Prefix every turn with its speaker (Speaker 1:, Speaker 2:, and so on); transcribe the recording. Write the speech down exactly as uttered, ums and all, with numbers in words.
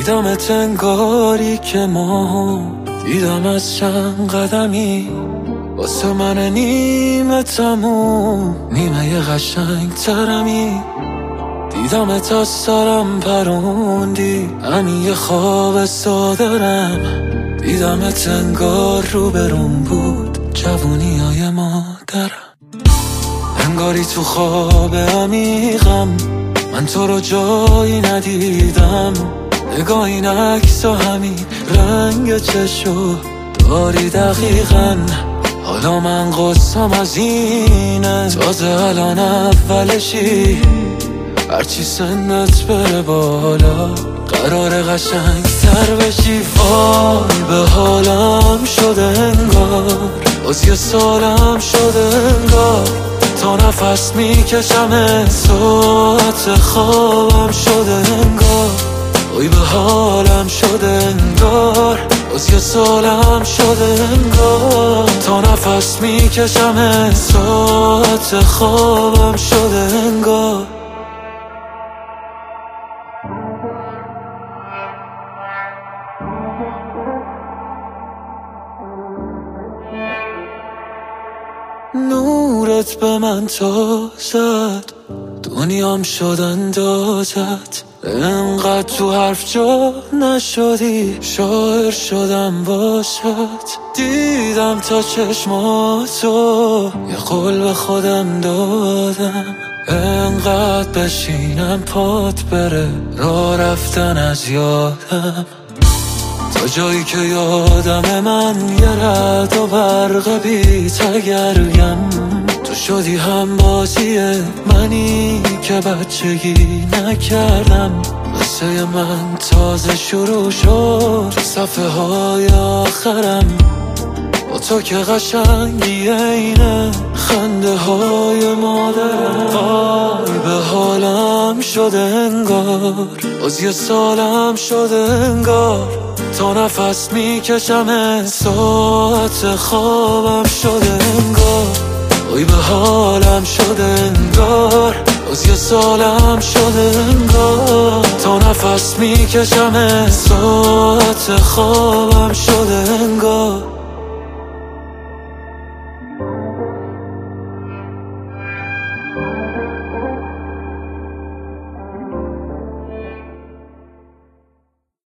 Speaker 1: دیدمت انگاری که ما دیدم از چند قدمی واسه من نیمه تموم نیمه قشنگ ترمی دیدمت از سرم پروندی همین یه خواب سادرم دیدمت انگار رو برون بود جوونی های مادرم انگاری تو خواب عمیقم من تو رو جایی ندیدم نگاه این عکس و همین رنگ چشو داری دقیقا حالا من قصم از اینه تازه الان اولشی هرچی سنت بره بالا قرار قشنگ تر بشی وای به حالم شده انگار باز یه سالم شده انگار تا نفس میکشم ساعت خوابم شده انگار وای به حالم شده انگار باز یه سالم شده انگار تا نفس میکشم ساعت خوابم شده انگار نورت به من تازد دنیام شد اندازت انقدر تو حرف جا نشدی شاعر شدم واسط دیدم تا چشماتو یه قول به خودم دادم انقدر بشینم پات بره راه رفتن از یادم تا جایی که یادم من یه رد و برق بی تگرگم تو شدی هم بازی منی که بچگی نکردم واسه من تازه شروع شد تو صفحه های آخرم با تو که قشنگی اینه خنده های مادرم وای به حالم شده انگار باز یه سالم شده انگار تا نفس میکشم ساعت خوابم شده انگار وای به حالم شده انگار باز یه سالم شده انگار تا نفس میکشم ساعت خوابم شده انگار